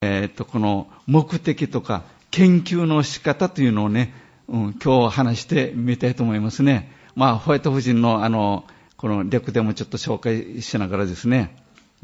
この目的とか研究の仕方というのをね、今日話してみたいと思いますね。ホワイト夫人のこの略でもちょっと紹介しながらですね、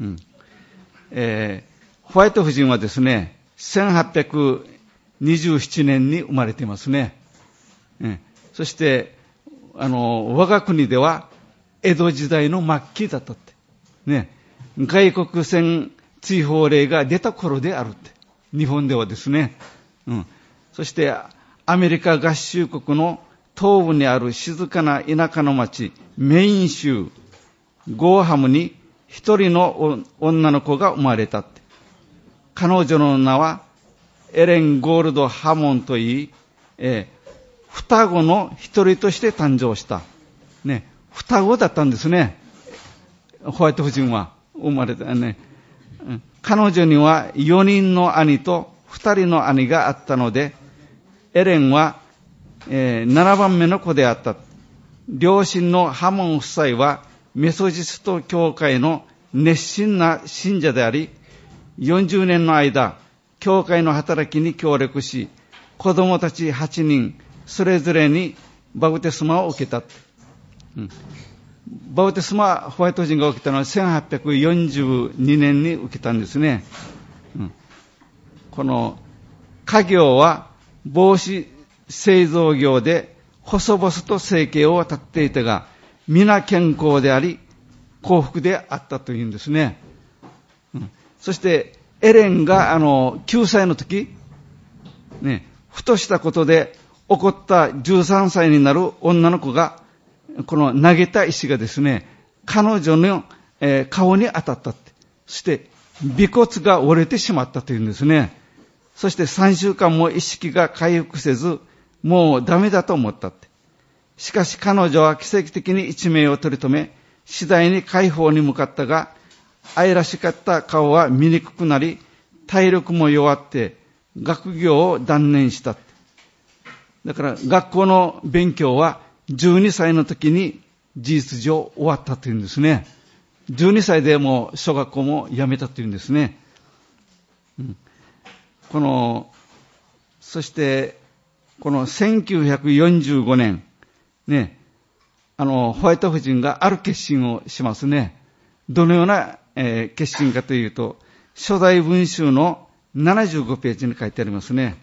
ホワイト夫人はですね、1827年に生まれていますね。そして、我が国では江戸時代の末期だったって。ね。外国船追放令が出た頃であるって。日本ではですね。そして、アメリカ合衆国の東部にある静かな田舎の町、メイン州、ゴーハムに一人の女の子が生まれたって。彼女の名はエレン・ゴールド・ハモンといい、双子の一人として誕生した。ね、双子だったんですね。ホワイト夫人は生まれたね。彼女には4人の兄と2人の兄があったので、エレンは、7番目の子であった。両親のハモン夫妻はメソジスト教会の熱心な信者であり、40年の間、教会の働きに協力し、子供たち8人、それぞれにバプテスマを受けた。バプテスマはホワイト人が受けたのは1842年に受けたんですね。この家業は帽子製造業で細々と生計を立っていたが、皆健康であり幸福であったというんですね。そしてエレンが9歳の時、ね、ふとしたことで怒った13歳になる女の子が、この投げた石がですね、彼女の、顔に当たったって。そして尾骨が折れてしまったというんですね。そして3週間も意識が回復せず、もうダメだと思ったって。しかし彼女は奇跡的に一命を取り留め、次第に解放に向かったが、愛らしかった顔は醜くなり、体力も弱って、学業を断念したって。だから学校の勉強は12歳の時に事実上終わったというんですね。12歳でもう小学校も辞めたというんですね。そしてこの1945年ね、ホワイト夫人がある決心をしますね。どのような、決心かというと、初代文集の75ページに書いてありますね。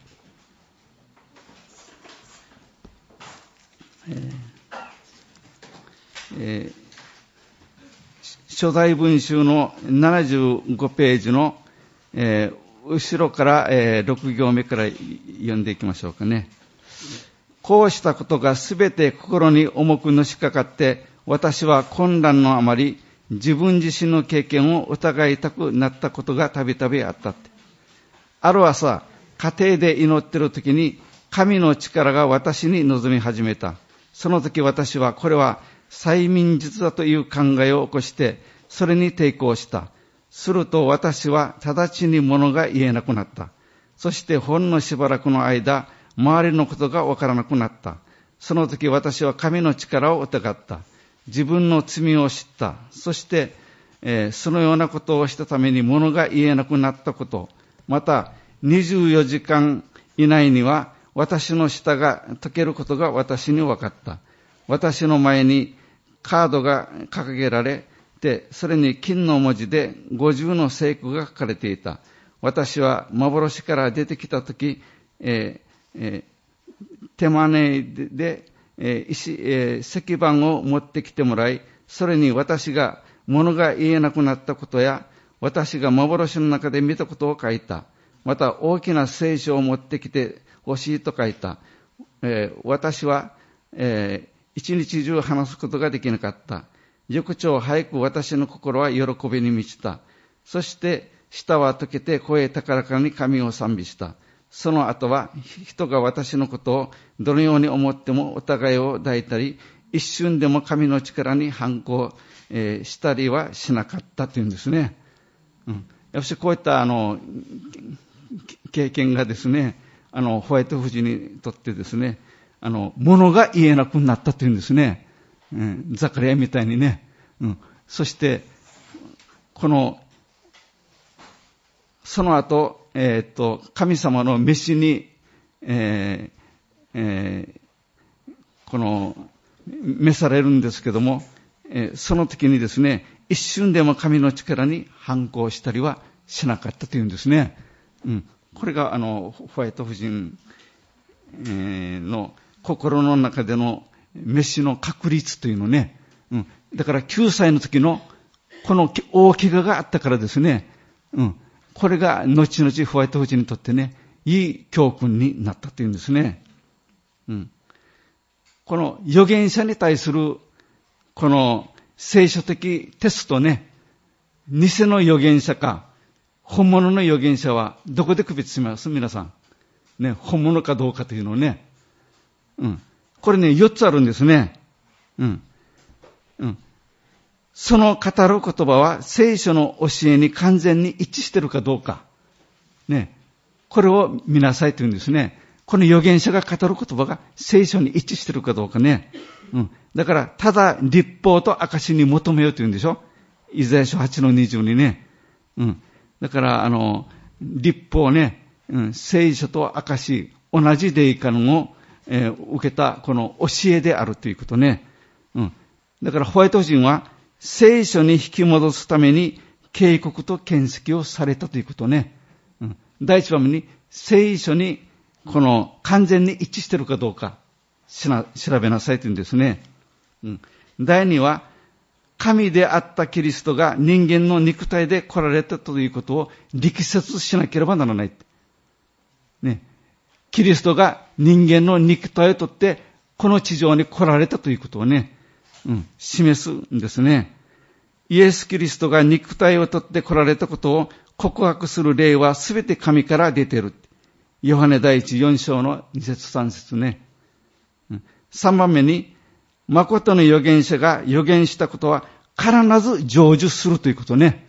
初代文集の75ページの、後ろから、6行目から読んでいきましょうかね。こうしたことがすべて心に重くのしかかって、私は混乱のあまり自分自身の経験を疑いたくなったことがたびたびあったって。ある朝、家庭で祈っているときに神の力が私に臨み始めた。その時私はこれは催眠術だという考えを起こして、それに抵抗した。すると私は直ちに物が言えなくなった。そしてほんのしばらくの間、周りのことがわからなくなった。その時私は神の力を疑った。自分の罪を知った。そして、そのようなことをしたために物が言えなくなったこと。また、24時間以内には私の舌が溶けることが私に分かった。私の前にカードが掲げられて、それに金の文字で50の聖句が書かれていた。私は幻から出てきたとき、手招いで、石板を持ってきてもらい、それに私が物が言えなくなったことや、私が幻の中で見たことを書いた。また大きな聖書を持ってきてほしいと書いた。私は、一日中話すことができなかった。翌朝早く私の心は喜びに満ちた。そして舌は溶けて声高らかに神を賛美した。その後は人が私のことをどのように思ってもお互いを抱いたり、一瞬でも神の力に反抗、したりはしなかったというんですね。やっぱりこういった経験がですね、ホワイト夫人にとってですね、物が言えなくなったというんですね。ザカリアみたいにね。そしてその後神様の召しに、召されるんですけども、その時にですね、一瞬でも神の力に反抗したりはしなかったというんですね。これがホワイト夫人の心の中での召しの確立というのね。だから9歳の時のこの大怪我があったからですね。これが後々ホワイト夫人にとってね、いい教訓になったというんですね。この預言者に対するこの聖書的テストね、偽の預言者か本物の預言者はどこで区別します皆さん。ね、本物かどうかというのをね。これね、4つあるんですね。その語る言葉は聖書の教えに完全に一致しているかどうか。ね。これを見なさいというんですね。この預言者が語る言葉が聖書に一致しているかどうかね。だから、ただ律法と証に求めようというんでしょ。イザヤ書8の20にね。だから、律法ね、聖書と証、同じ霊感を、受けたこの教えであるということね。だからホワイト人は聖書に引き戻すために警告と検析をされたということね。第一番目に聖書にこの完全に一致しているかどうか調べなさいというんですね。第二は神であったキリストが人間の肉体で来られたということを力説しなければならない。ね。キリストが人間の肉体をとってこの地上に来られたということをね、示すんですね。イエス・キリストが肉体をとって来られたことを告白する例はすべて神から出ている。ヨハネ第一4章の2節3節ね。3番目に、誠の預言者が預言したことは必ず成就するということね。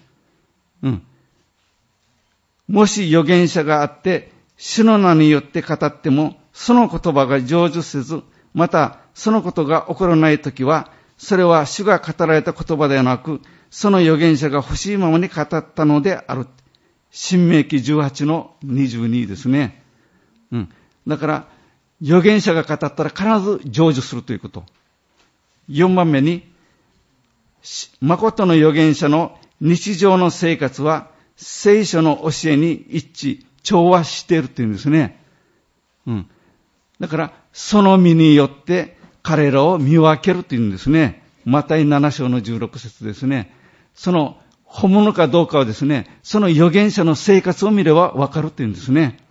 もし預言者があって、主の名によって語っても、その言葉が成就せず、またそのことが起こらないときは、それは主が語られた言葉ではなく、その預言者が欲しいままに語ったのである。申命記18の22ですね。だから、預言者が語ったら必ず成就するということ。4番目に、誠の預言者の日常の生活は、聖書の教えに一致、調和しているというんですね。だから、その身によって彼らを見分けるというんですね。マタイ7章の16節ですね。その本物かどうかはですね、その預言者の生活を見ればわかるというんですね。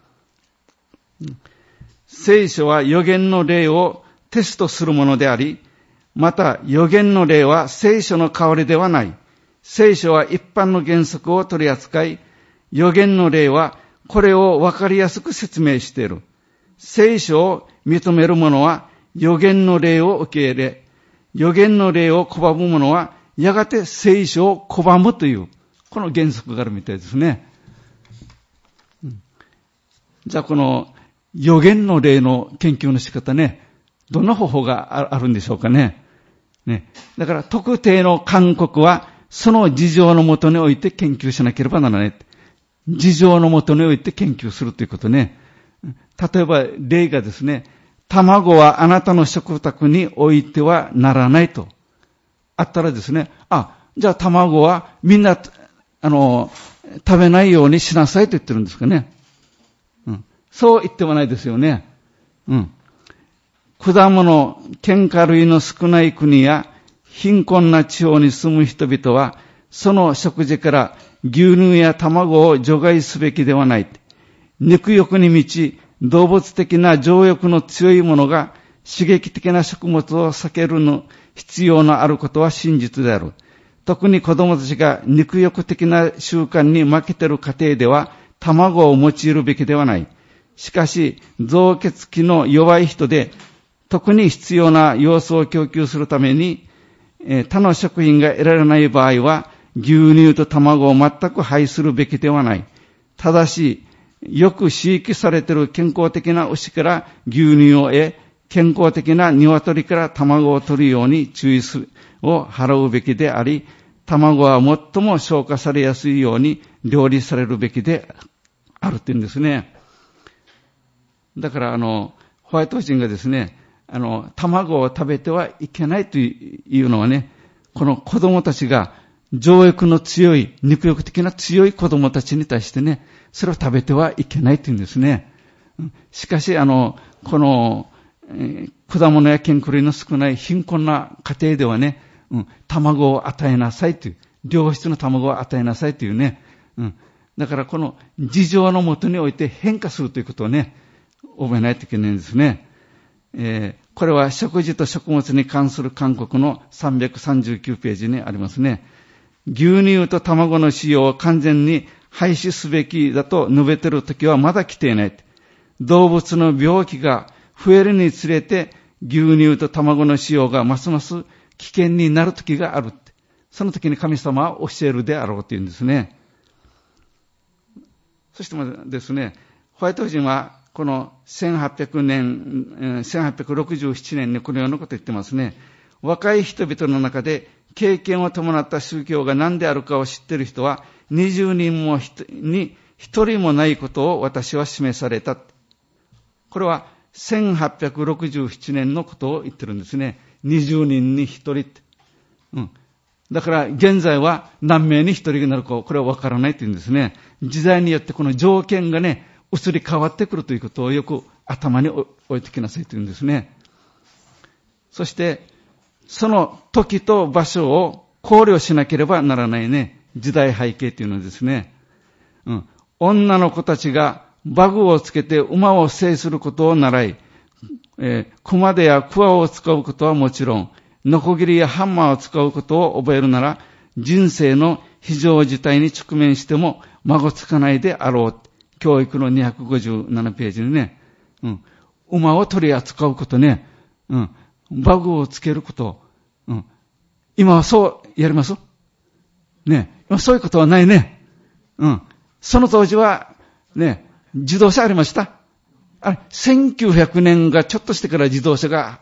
聖書は預言の例をテストするものであり、また預言の例は聖書の代わりではない。聖書は一般の原則を取り扱い、預言の例はこれをわかりやすく説明している。聖書を認める者は預言の例を受け入れ、預言の例を拒む者はやがて聖書を拒むという、この原則があるみたいですね。じゃあこの預言の例の研究の仕方ね、どんな方法があるんでしょうかね。だから特定の勧告はその事情のもとにおいて研究しなければならない。事情のもとにおいて研究するということね。例えば例がですね、卵はあなたの食卓に置いてはならないとあったらですね、じゃあ卵はみんな食べないようにしなさいと言ってるんですかね。そう言ってもないですよね。果物、喧嘩類の少ない国や貧困な地方に住む人々は、その食事から牛乳や卵を除外すべきではない。肉欲に満ち、動物的な情欲の強い者が刺激的な食物を避けるの必要のあることは真実である。特に子供たちが肉欲的な習慣に負けている家庭では卵を用いるべきではない。しかし、造血気の弱い人で特に必要な要素を供給するために、他の食品が得られない場合は牛乳と卵を全く排するべきではない。ただし、よく飼育されている健康的な牛から牛乳を得、健康的な鶏から卵を取るように注意を払うべきであり、卵は最も消化されやすいように料理されるべきでああるって言うんですね。だからホワイト人がですね、卵を食べてはいけないというのはね、この子供たちが情欲の強い、肉欲的な強い子供たちに対してね、それを食べてはいけないと言うんですね。しかし、この、果物や健康類の少ない貧困な家庭ではね、卵を与えなさいという、良質の卵を与えなさいというね、だからこの事情のもとにおいて変化するということをね、覚えないといけないんですね。これは食事と食物に関する勧告の339ページにありますね。牛乳と卵の使用を完全に廃止すべきだと述べているときはまだ来ていない。動物の病気が増えるにつれて牛乳と卵の使用がますます危険になるときがある。その時に神様は教えるであろうというんですね。そしてですね、ホワイト人はこの1867年にこのようなことを言ってますね。若い人々の中で経験を伴った宗教が何であるかを知っている人は20人もに1人もないことを私は示された。これは1867年のことを言ってるんですね。20人に1人って。だから現在は何名に1人になるかこれは分からないというんですね。時代によってこの条件がね、移り変わってくるということをよく頭に置いてきなさいというんですね。そしてその時と場所を考慮しなければならないね、時代背景というのはですね、女の子たちが馬具をつけて馬を制することを習い、熊手や桑を使うことはもちろん、ノコギリやハンマーを使うことを覚えるなら、人生の非常事態に直面しても孫つかないであろう。教育の257ページにね、馬を取り扱うことね、馬具をつけること、今はそうやりますね、今そういうことはないね。その当時はね、自動車ありました。1900年がちょっとしてから自動車が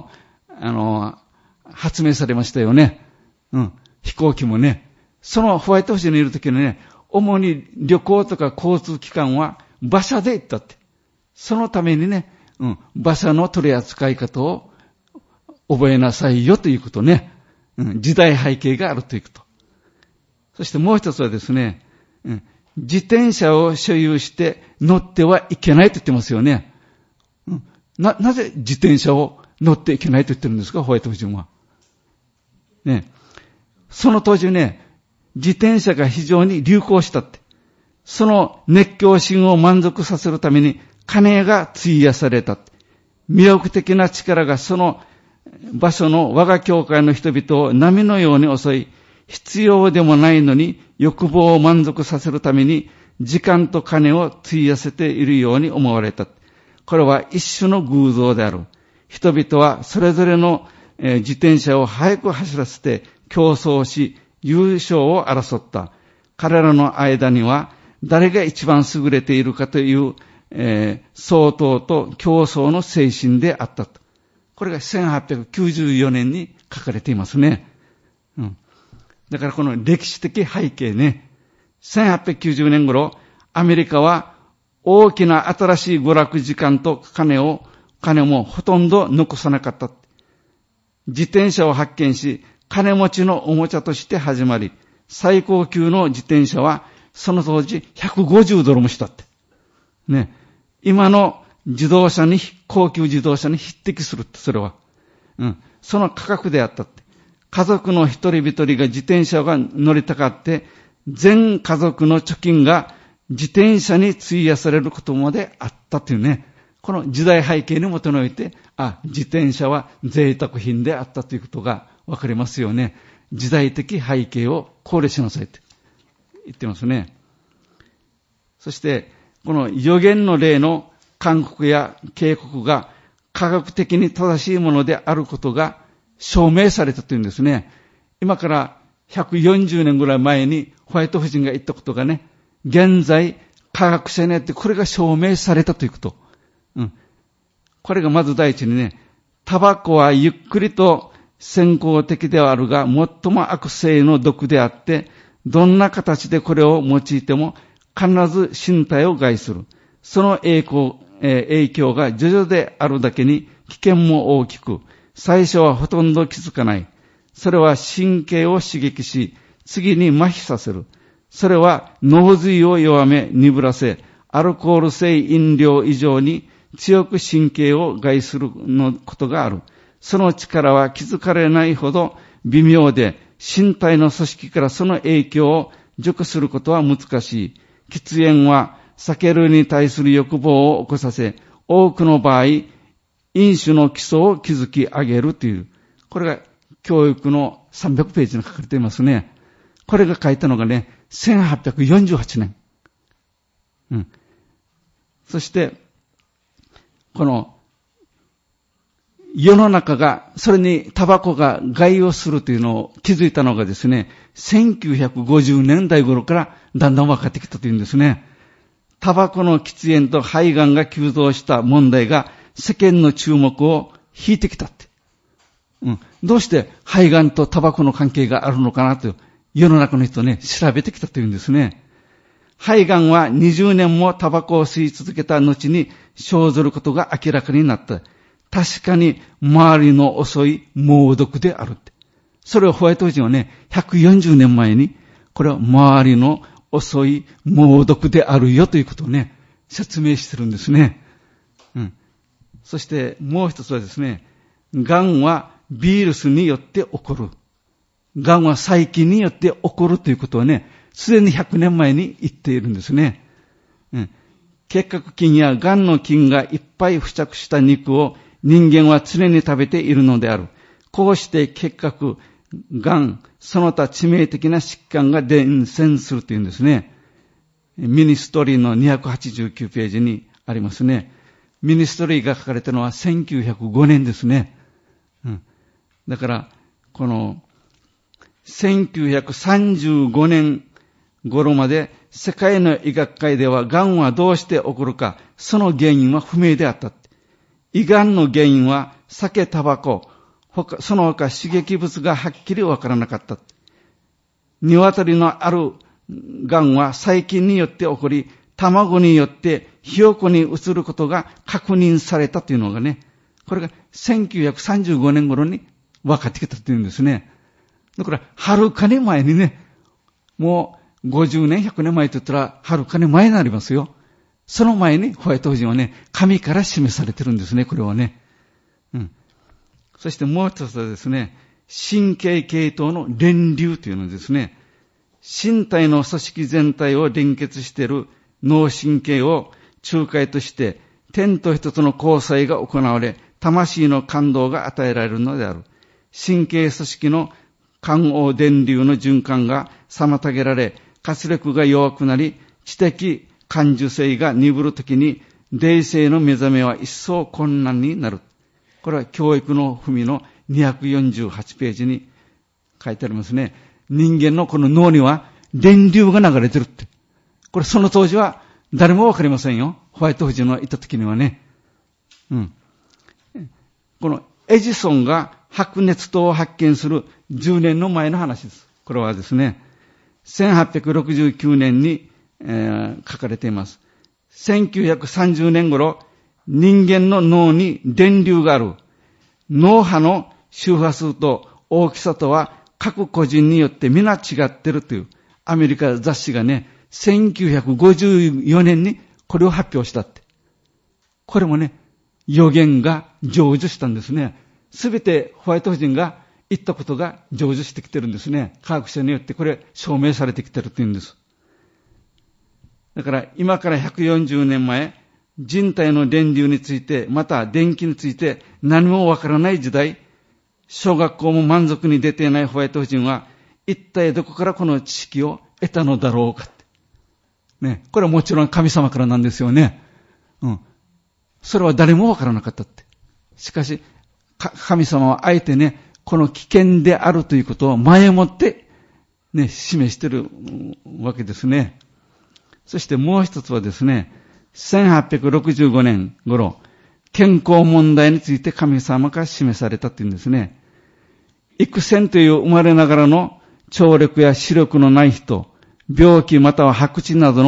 発明されましたよね。飛行機もね、そのホワイト人にいるときにね、主に旅行とか交通機関は馬車で行ったって。そのためにね、馬車の取り扱い方を覚えなさいよということね。時代背景があるということ。そしてもう一つはですね、自転車を所有して乗ってはいけないと言ってますよね。なぜ自転車を乗っていけないと言ってるんですか、ホワイト人は。ね。その当時ね、自転車が非常に流行したって。その熱狂心を満足させるために金が費やされたって。魅力的な力がその場所の我が教会の人々を波のように襲い、必要でもないのに欲望を満足させるために時間と金を費やせているように思われた。これは一種の偶像である。人々はそれぞれの自転車を早く走らせて競争し優勝を争った。彼らの間には誰が一番優れているかという、相当と競争の精神であったと。これが1894年に書かれていますね。だからこの歴史的背景ね、1890年頃、アメリカは大きな新しい娯楽時間と金もほとんど残さなかった。自転車を発見し、金持ちのおもちゃとして始まり、最高級の自転車はその当時$150もしたって。ね。今の高級自動車に匹敵するって、それは。その価格であったって。家族の一人一人が自転車が乗りたかって、全家族の貯金が自転車に費やされることまであったというね。この時代背景に基において、自転車は贅沢品であったということがわかりますよね。時代的背景を考慮しなさいって言ってますね。そして、この予言の例の勧告や警告が科学的に正しいものであることが証明されたというんですね。今から140年ぐらい前にホワイト夫人が言ったことがね、現在科学者によってこれが証明されたということ。これがまず第一にね、タバコはゆっくりと先行的ではあるが、最も悪性の毒であって、どんな形でこれを用いても必ず身体を害する。その影響が徐々であるだけに危険も大きく、最初はほとんど気づかない。それは神経を刺激し、次に麻痺させる。それは脳髄を弱め、鈍らせ、アルコール性飲料以上に強く神経を害することがある。その力は気づかれないほど微妙で、身体の組織からその影響を除去することは難しい。喫煙は避けるに対する欲望を起こさせ、多くの場合、飲酒の基礎を築き上げるという、これが教育の300ページに書かれていますね。これが書いたのがね、1848年。そして、この、世の中が、それにタバコが害をするというのを気づいたのがですね、1950年代頃からだんだん分かってきたというんですね。タバコの喫煙と肺がんが急増した問題が世間の注目を引いてきたって。どうして肺がんとタバコの関係があるのかなと世の中の人ね、調べてきたというんですね。肺がんは20年もタバコを吸い続けた後に生ずることが明らかになった。確かに周りの遅い猛毒であるって。それをホワイト人はね、140年前に、これは周りの遅い猛毒であるよということをね、説明してるんですね。そしてもう一つはですね、癌はウイルスによって起こる。癌は細菌によって起こるということはね、すでに100年前に言っているんですね。結核菌や癌の菌がいっぱい付着した肉を人間は常に食べているのである。こうして結核、癌、その他致命的な疾患が伝染するというんですね。ミニストリーの289ページにありますね。ミニストリーが書かれたのは1905年ですね。だから、この1935年頃まで世界の医学界では癌はどうして起こるか、その原因は不明であった。胃がんの原因は酒、タバコ、その他刺激物がはっきりわからなかった。鶏のある癌は細菌によって起こり、卵によってひよこに移ることが確認されたというのがね、これが1935年頃に分かってきたというんですね。だから、はるかに前にね、もう50年、100年前と言ったら、はるかに前になりますよ。その前にホワイト人はね、神から示されてるんですね、これはね。そしてもう一つはですね、神経系統の連流というのですね、身体の組織全体を連結している脳神経を仲介として、天と一つの交際が行われ、魂の感動が与えられるのである。神経組織の感応電流の循環が妨げられ、活力が弱くなり、知的感受性が鈍るときに、霊性の目覚めは一層困難になる。これは教育の文の248ページに書いてありますね。人間のこの脳には電流が流れてるって。これその当時は誰もわかりませんよ。ホワイト夫人のいた時にはね。このエジソンが白熱灯を発見する10年の前の話です。これはですね、1869年に、書かれています。1930年頃、人間の脳に電流がある。脳波の周波数と大きさとは各個人によって皆違っているというアメリカ雑誌がね、1954年にこれを発表したって。これもね、予言が成就したんですね。すべてホワイト夫人が言ったことが成就してきてるんですね。科学者によってこれ証明されてきてるっていうんです。だから今から140年前、人体の電流について、また電気について何もわからない時代、小学校も満足に出ていないホワイト夫人は、一体どこからこの知識を得たのだろうかって。ね、これはもちろん神様からなんですよね。それは誰もわからなかったって。しかし、神様はあえてね、この危険であるということを前もって、ね、示しているわけですね。そしてもう一つはですね、1865年頃、健康問題について神様から示されたというんですね。育腺という生まれながらの聴力や視力のない人、病気または白痴などの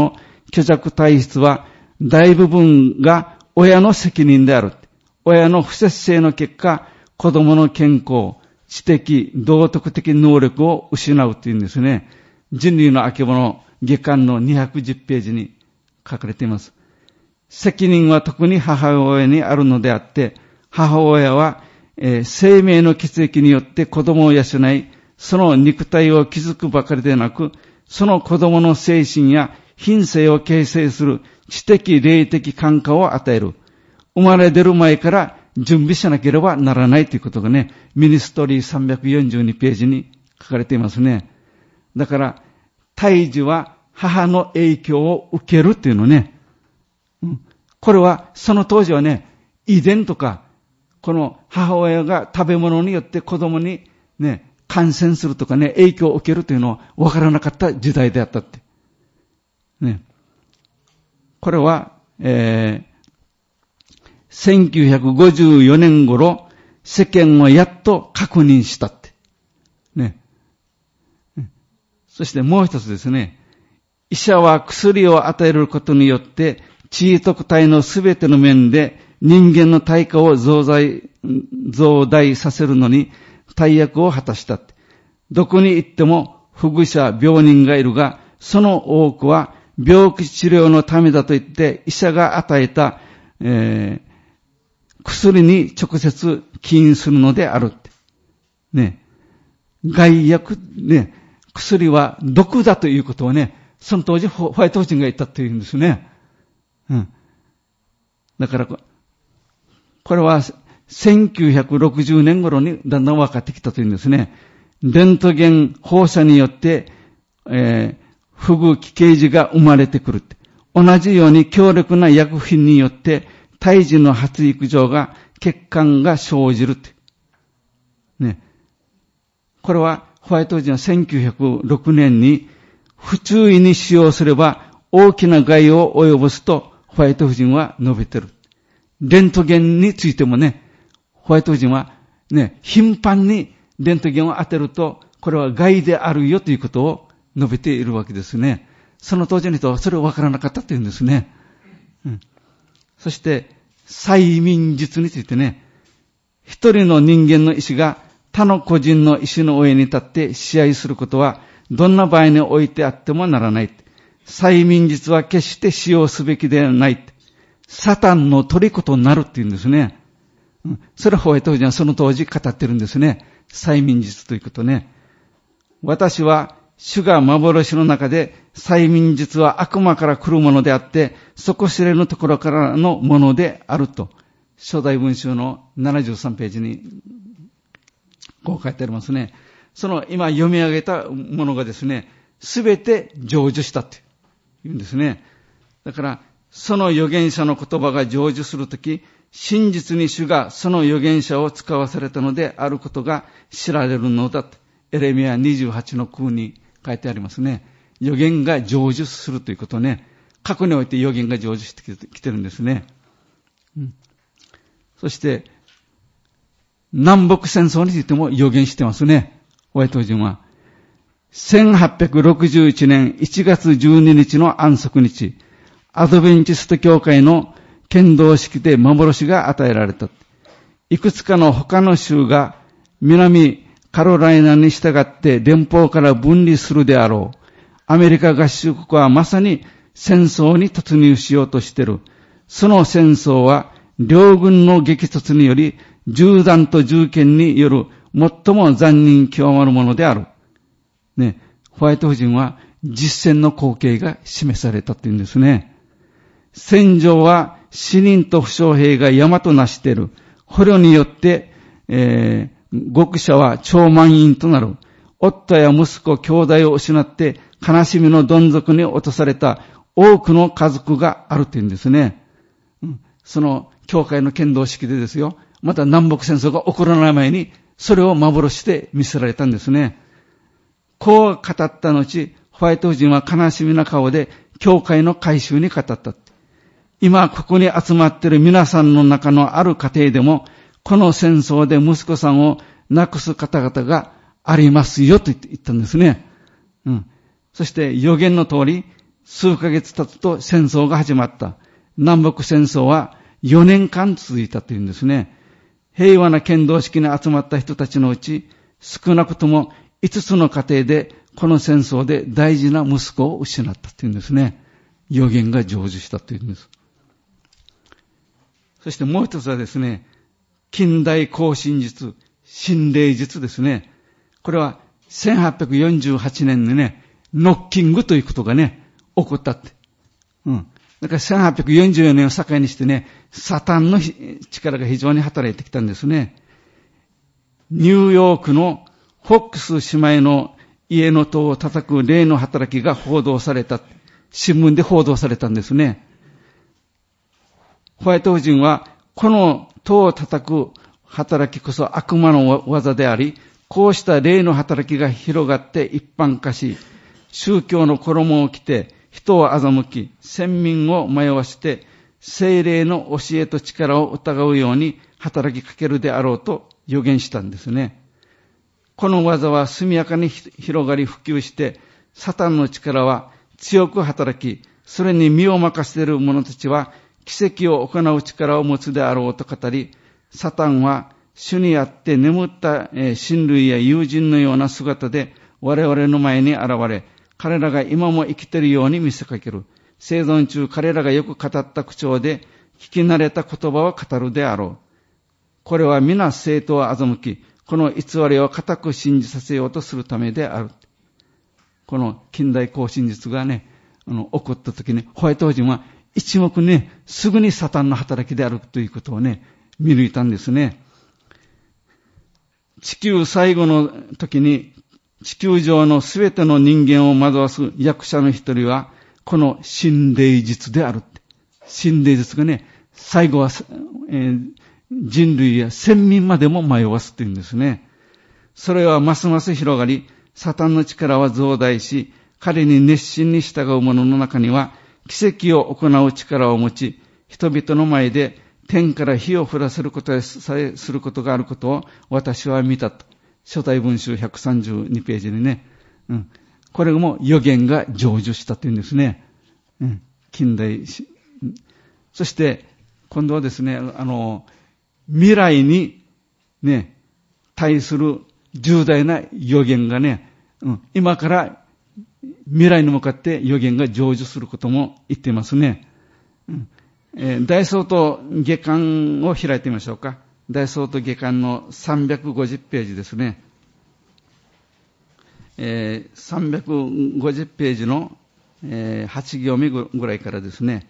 虚弱体質は大部分が親の責任である。親の不節制の結果、子供の健康、知的、道徳的能力を失うというんですね。人類のあけぼの下巻の210ページに書かれています。責任は特に母親にあるのであって、母親は、生命の血液によって子供を養い、その肉体を築くばかりでなく、その子供の精神や品性を形成する知的霊的感化を与える。生まれ出る前から準備しなければならないということがね、ミニストリー342ページに書かれていますね。だから、胎児は母の影響を受けるっていうのね。これは、その当時はね、遺伝とか、この母親が食べ物によって子供にね、感染するとかね、影響を受けるというのは分からなかった時代であったって。ね。これは、1954年頃、世間はやっと確認したって。ね。そしてもう一つですね、医者は薬を与えることによって、地位特体のすべての面で人間の対価を増大させるのに大役を果たしたって。どこに行っても保護者、病人がいるが、その多くは病気治療のためだと言って医者が与えた、薬に直接起因するのであるって。ね。害薬、ね。薬は毒だということをね、その当時ホワイト人が言ったというんですね。だから、これは1960年頃にだんだん分かってきたというんですね。レントゲン放射によって、不具奇形児が生まれてくるって。同じように強力な薬品によって、胎児の発育上が血管が生じるって。ね。これはホワイト人は1906年に不注意に使用すれば大きな害を及ぼすとホワイト夫人は述べてる。レントゲンについてもね、ホワイト夫人はね、頻繁にレントゲンを当てると、これは害であるよということを述べているわけですね。その当時の人はそれを分からなかったというんですね。そして、催眠術についてね、一人の人間の意志が他の個人の意志の上に立って支配することは、どんな場合においてあってもならない。催眠術は決して使用すべきではない。サタンの虜となるっていうんですね。それはホワイト夫人はその当時語ってるんですね。催眠術ということね。私は主が幻の中で催眠術は悪魔から来るものであって、底知れぬところからのものであると。初代文集の73ページにこう書いてありますね。その今読み上げたものがですね、すべて成就したって言うんですね。だから、その預言者の言葉が成就するとき、真実に主がその預言者を使わされたのであることが知られるのだと。エレミヤ28の空に書いてありますね。預言が成就するということね。過去において預言が成就してきてるんですね。そして、南北戦争についても予言してますね。ホワイト人は。1861年1月12日の安息日、アドベンチスト教会の剣道式で幻が与えられた。いくつかの他の州が南カロライナに従って連邦から分離するであろう。アメリカ合衆国はまさに戦争に突入しようとしている。その戦争は両軍の激突により銃弾と銃剣による最も残忍極まるものである。ね、ホワイト夫人は実践の光景が示されたというんですね。戦場は死人と負傷兵が山となしている。捕虜によって、獄舎は超満員となる。夫や息子、兄弟を失って悲しみのどん底に落とされた多くの家族があるというんですね。その教会の剣道式でですよ。また南北戦争が起こらない前にそれを幻で見せられたんですね。こう語った後、ホワイト夫人は悲しみな顔で教会の改宗に語った。今ここに集まっている皆さんの中のある家庭でも、この戦争で息子さんを亡くす方々がありますよと言ったんですね。そして予言の通り、 数ヶ月経つと戦争が始まった。南北戦争は4年間続いたというんですね。平和な剣道式に集まった人たちのうち、少なくとも5つの家庭でこの戦争で大事な息子を失ったというんですね。予言が成就したというんです。そしてもう一つはですね、近代後進術、心霊術ですね。これは1848年にね、ノッキングということがね、起こったって。だから1844年を境にしてね、サタンの力が非常に働いてきたんですね。ニューヨークのフォックス姉妹の家の戸を叩く霊の働きが報道された。新聞で報道されたんですね。ホワイト夫人は、この戸を叩く働きこそ悪魔の技であり、こうした霊の働きが広がって一般化し、宗教の衣を着て人を欺き、先民を迷わして、聖霊の教えと力を疑うように働きかけるであろうと予言したんですね。この技は速やかに広がり普及して、サタンの力は強く働き、それに身を任せる者たちは奇跡を行う力を持つであろうと語り、サタンは主にあって眠った親類や友人のような姿で我々の前に現れ、彼らが今も生きているように見せかける。生存中彼らがよく語った口調で聞き慣れた言葉を語るであろう。これは皆生徒を欺き、この偽りを固く信じさせようとするためである。この近代後進術がね、起こった時に、ホワイト夫人は一目ね、すぐにサタンの働きであるということをね、見抜いたんですね。地球最後の時に、地球上のすべての人間を惑わす役者の一人は、この心霊術である。心霊術がね、最後は、人類や先民までも迷わすというんですね。それはますます広がり、サタンの力は増大し、彼に熱心に従う者の中には、奇跡を行う力を持ち、人々の前で天から火を降らせることさえすることがあることを私は見たと。初代文集132ページにね、これも予言が成就したというんですね。近代。そして、今度はですね、未来にね、対する重大な予言がね、今から未来に向かって予言が成就することも言っていますね。大総統下巻を開いてみましょうか。大総統下巻の350ページですね。350ページの、8行目ぐらいからですね。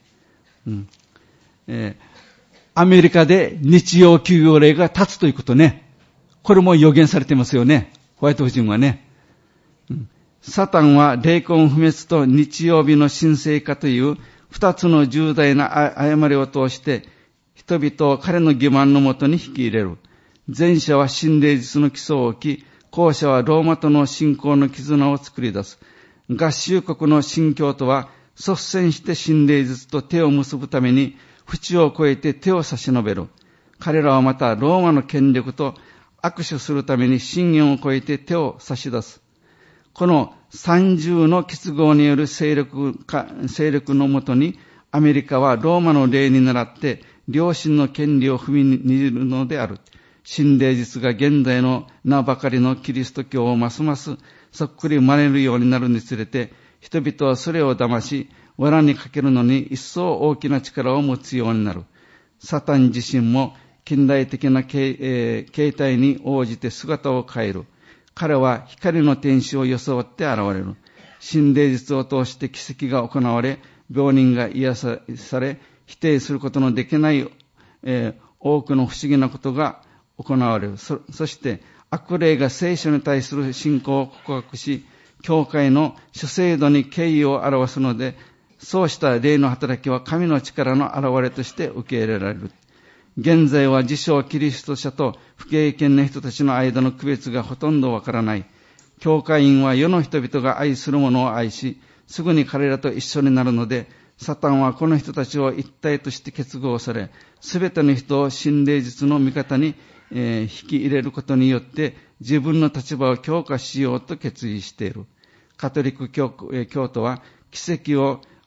アメリカで日曜休業令が立つということね。これも予言されてますよね。ホワイト夫人はね。サタンは霊魂不滅と日曜日の神聖化という二つの重大な誤りを通して人々を彼の欺瞞のもとに引き入れる。前者は心霊術の基礎を置き、後者はローマとの信仰の絆を作り出す。合衆国の新教徒は率先して心霊術と手を結ぶために淵を越えて手を差し伸べる。彼らはまたローマの権力と握手するために信玄を越えて手を差し出す。この三重の結合による勢力のもとに、アメリカはローマの例に倣って、良心の権利を踏みにじるのである。心霊術が現在の名ばかりのキリスト教をますますそっくり真似るようになるにつれて、人々はそれを騙し、藁にかけるのに一層大きな力を持つようになる。サタン自身も近代的な形態に応じて姿を変える。彼は光の天使を装って現れる。心霊術を通して奇跡が行われ、病人が癒され、否定することのできない、多くの不思議なことが行われる。そして悪霊が聖書に対する信仰を告白し、教会の主制度に敬意を表すので、そうした霊の働きは神の力の現れとして受け入れられる。現在は自称キリスト者と不経験な人たちの間の区別がほとんどわからない。教会員は世の人々が愛するものを愛し、すぐに彼らと一緒になるので、サタンはこの人たちを一体として結合され、すべての人を心霊術の味方に、引き入れることによって自分の立場を強化しようと決意している。カトリック教徒は奇跡を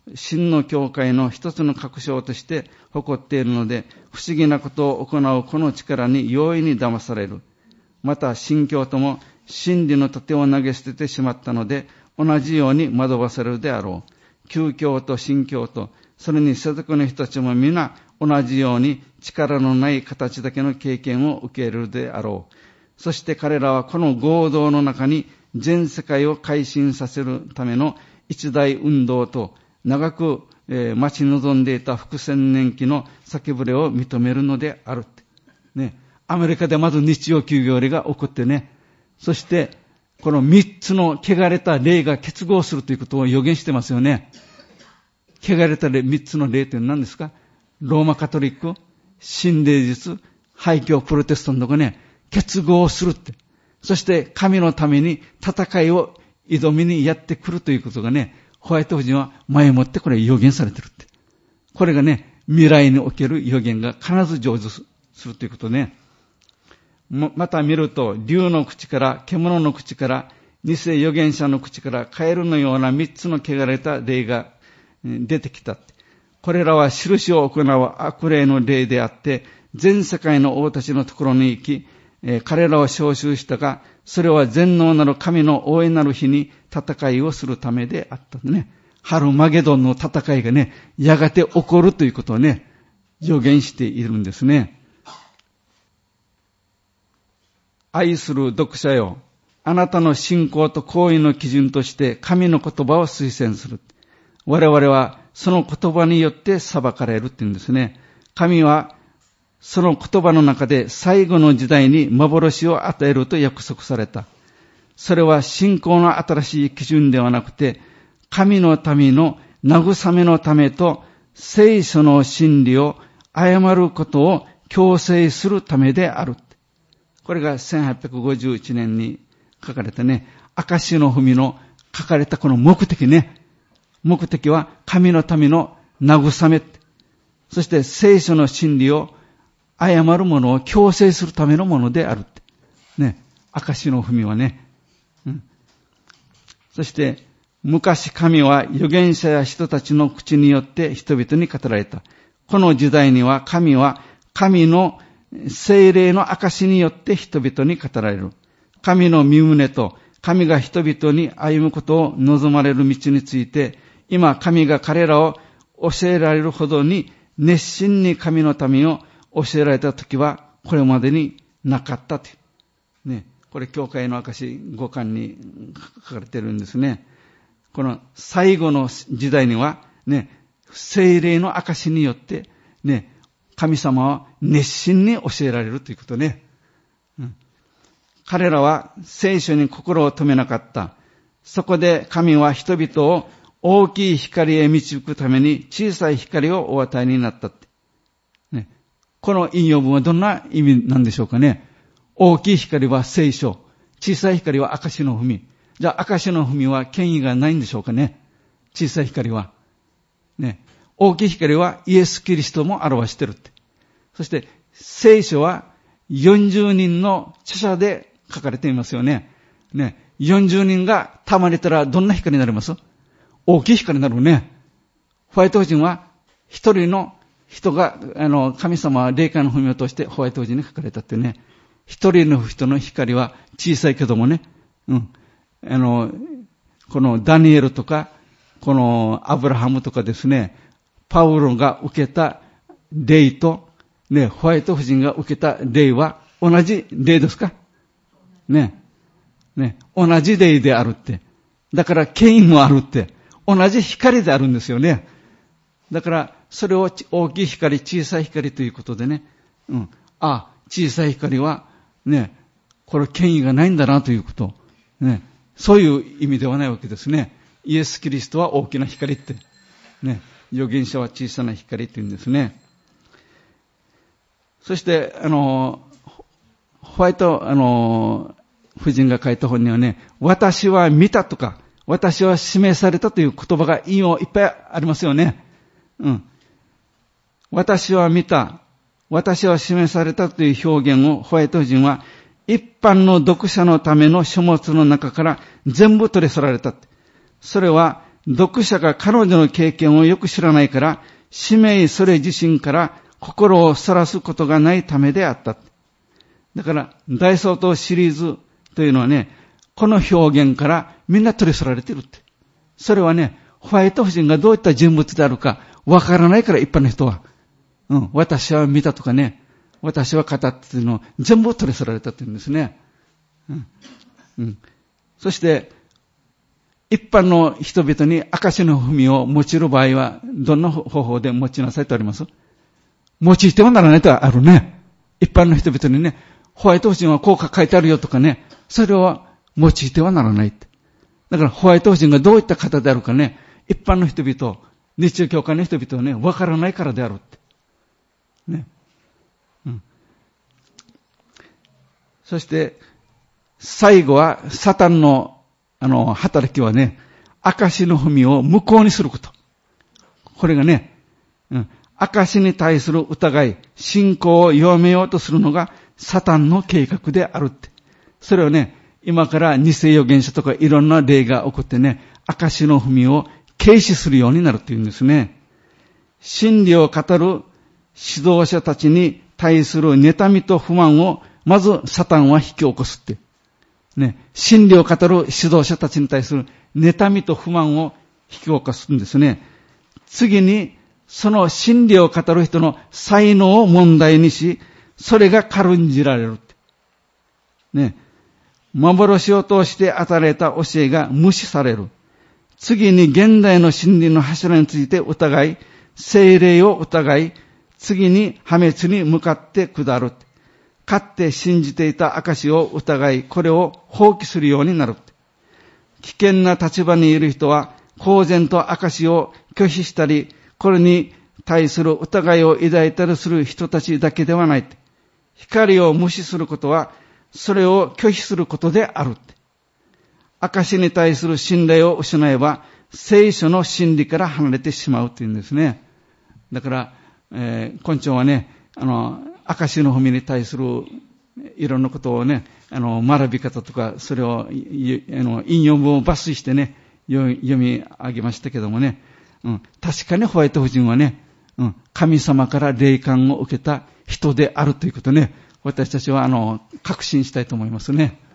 真の教会の一つの確証として誇っているので、不思議なことを行うこの力に容易に騙される。また新教徒も真理の盾を投げ捨ててしまったので、同じように惑わされるであろう。旧教と新教と、それに世俗の人たちも皆同じように力のない形だけの経験を受けるであろう。そして彼らはこの合同の中に全世界を改心させるための一大運動と長く待ち望んでいた複千年期の叫ぶれを認めるのであるって。ね。アメリカでまず日曜休業令が起こってね。そして、この三つの汚れた霊が結合するということを予言してますよね。汚れた三つの霊というのは何ですか？ローマカトリック、新霊術、廃教プロテスタントがね、結合するって。そして神のために戦いを挑みにやってくるということがね、ホワイト夫人は前もってこれ予言されてるって。これがね、未来における予言が必ず成就するということね。また見ると、竜の口から、獣の口から、偽預言者の口から、カエルのような三つの汚れた霊が出てきた。これらは印を行う悪霊の霊であって、全世界の王たちのところに行き、彼らを召集したが、それは全能なる神の大いなる日に戦いをするためであったね。ハルマゲドンの戦いがね、やがて起こるということをね、予言しているんですね。愛する読者よ、あなたの信仰と行為の基準として神の言葉を推薦する。我々はその言葉によって裁かれるって言うんですね。神はその言葉の中で最後の時代に幻を与えると約束された。それは信仰の新しい基準ではなくて、神の民の慰めのためと聖書の真理を誤ることを強制するためである。これが1851年に書かれたね、証の文の書かれたこの目的ね。目的は神の民の慰め、そして聖書の真理を誤るものを強制するためのものであるって。ね。証の文はね。そして、昔神は預言者や人たちの口によって人々に語られた。この時代には神の聖霊の証によって人々に語られる。神の御胸と神が人々に歩むことを望まれる道について、今神が彼らを教えられるほどに熱心に神の民を教えられた時はこれまでになかったという。ね。これ教会の証5巻に書かれているんですね。この最後の時代にはね、聖霊の証によってね、神様は熱心に教えられるということね。彼らは聖書に心を留めなかった。そこで神は人々を大きい光へ導くために小さい光をお与えになったって。ね、この引用文はどんな意味なんでしょうかね。大きい光は聖書、小さい光は証の文。じゃあ証の文は権威がないんでしょうかね。小さい光は。ね、大きい光はイエス・キリストも表してるって。そして聖書は40人の著者で書かれていますよね。ね、40人が束ねたらどんな光になります？大きい光になるね。ホワイト夫人は一人の人が、神様は霊感の文を通してホワイト夫人に書かれたってね。一人の人の光は小さいけどもね。このダニエルとか、このアブラハムとかですね、パウロが受けた霊と、ね、ホワイト夫人が受けた霊は同じ霊ですか？ね。ね。同じ霊であるって。だから権威もあるって。同じ光であるんですよね。だから、それを大きい光、小さい光ということでね。小さい光は、ね、これ権威がないんだなということ。ね。そういう意味ではないわけですね。イエス・キリストは大きな光って。ね。預言者は小さな光って言うんですね。そして、ホワイト、夫人が書いた本にはね、私は見たとか、私は示されたという言葉が引用いっぱいありますよね。私は見た、私は示されたという表現をホワイト夫人は一般の読者のための書物の中から全部取り去られた。それは読者が彼女の経験をよく知らないから、使命それ自身から心をそらすことがないためであった。だから、大総統シリーズというのはね、この表現からみんな取り去られているって。それはね、ホワイト夫人がどういった人物であるかわからないから、一般の人は。私は見たとかね、私は語ったっていうのを全部取り去られたっていうんですね。そして、一般の人々に証の文を用いる場合は、どんな方法で用いなさいとあります？用いてはならないとあるね。一般の人々にね、ホワイト夫人はこう書いてあるよとかね、それは用いてはならないって。だからホワイト夫人がどういった方であるかね、一般の人々、日中教会の人々はね、わからないからであるって。ね。そして、最後は、サタンの、働きはね、証の文を無効にすること。これがね、証に対する疑い、信仰を弱めようとするのが、サタンの計画であるって。それをね、今から偽預言者とかいろんな例が起こってね、証の文を軽視するようになるっていうんですね。真理を語る指導者たちに対する妬みと不満を、まずサタンは引き起こすって。ね、真理を語る指導者たちに対する妬みと不満を引き起こすんですね。次に、その真理を語る人の才能を問題にし、それが軽んじられるって。ね、幻を通して与えられた教えが無視される。次に現代の真理の柱について疑い、聖霊を疑い、次に破滅に向かって下る。かつて信じていた証を疑い、これを放棄するようになる。危険な立場にいる人は、公然と証を拒否したり、これに対する疑いを抱いたりする人たちだけではない。光を無視することは、それを拒否することである。証に対する信頼を失えば、聖書の真理から離れてしまうというんですね。だから、今朝はね、証の文に対するいろんなことをね、学び方とか、それを、引用文を抜粋してね、読み上げましたけどもね、確かにホワイト夫人はね、神様から霊感を受けた人であるということね、私たちは確信したいと思いますね。